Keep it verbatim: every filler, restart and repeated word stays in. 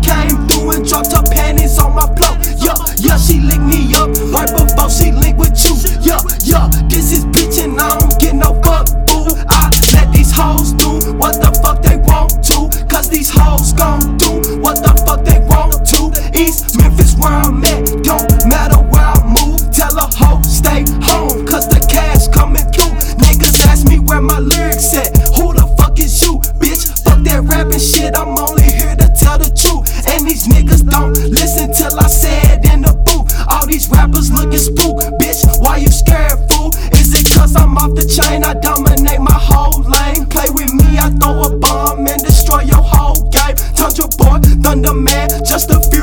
came through and dropped her panties on my blow. Yeah, yeah, she licked me up right before she linked with you. Yeah, yeah, this is bitch and I don't get no fuck, boo. I let these hoes do what the fuck they want to, cause these hoes gon' do what the fuck they want to. East Memphis where I'm at, don't matter where I move. Tell a hoe stay home, cause the cash coming through. Niggas ask me where my lyrics at, who the fuck is you, bitch? Fuck that rapping shit, I'm only here to tell the truth. And these niggas don't listen till I say it in the booth. All these rappers looking spook, bitch, why you scared, fool? Is it cause I'm off the chain, I dominate my whole lane? Play with me, I throw a bomb and destroy your whole game. Tundra boy, Thunder Man, just a few